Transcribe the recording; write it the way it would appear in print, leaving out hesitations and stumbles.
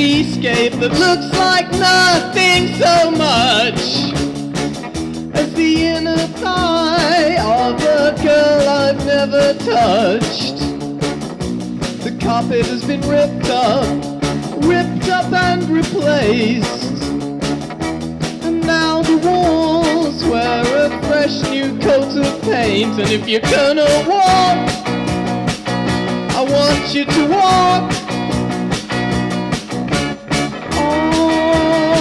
seascape that looks like nothing so much as the inner thigh of a girl I've never touched. The carpet has been ripped up and replaced, and now the walls wear a fresh new coat of paint. And if you're gonna walk, I want you to walk